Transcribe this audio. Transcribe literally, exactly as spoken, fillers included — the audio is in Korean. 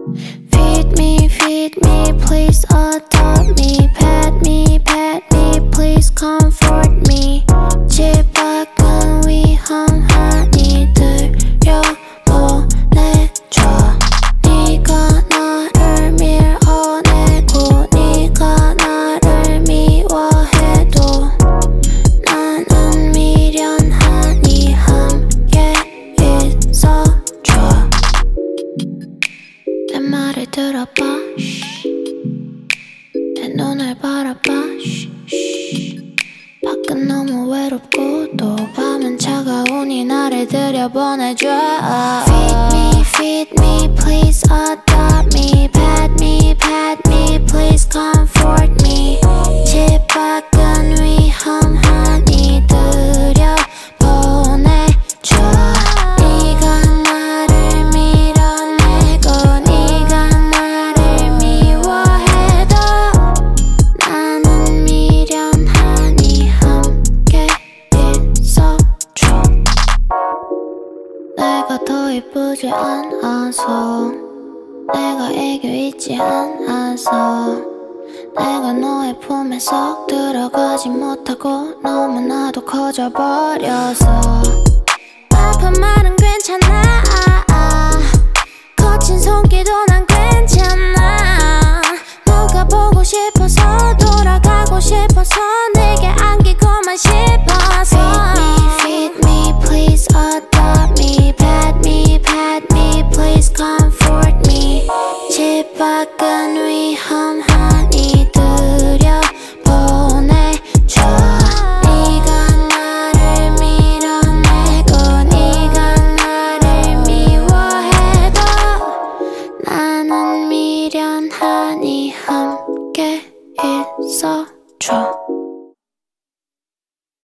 Feed me, feed me, please adopt me. Pet me, pet me, please comfort me. 집 밖은 위험하니 들여보내줘. 네가 나를 밀어내고 네가 나를 미워해도 나는 미련하니 함께 있어줘. 내 말을 들어봐, 내 눈을 바라봐. 밖은 너무 외롭고 또 밤은 차가우니 나를 들여보내줘. Feed me, feed me, please adopt me. Pet me, pet me, please comfort me. 집 밖은 위험하니 들여보내줘. 네가 나를 밀어내고 네가 나를 미워해도 나는 미련하니 함께 있어줘. 내가 더 이쁘지 않아서, 내가 애교 있지 않아서, 내가 너의 품에 쏙 들어가지 못하고 너무나도 커져버려서. 아픈 말은 괜찮아, 거친 손길도 난 괜찮아. 너가 보고 싶어서 돌아가고 싶어서 내게 안기고만 싶어서. Feed me, feed me, please adopt me. Pet me, pet me, please comfort me. 집 밖은 위험하니 들여보내줘. 네가 나를 밀어내고 네가 나를 미워해도 나는 미련하니 함께 있어줘.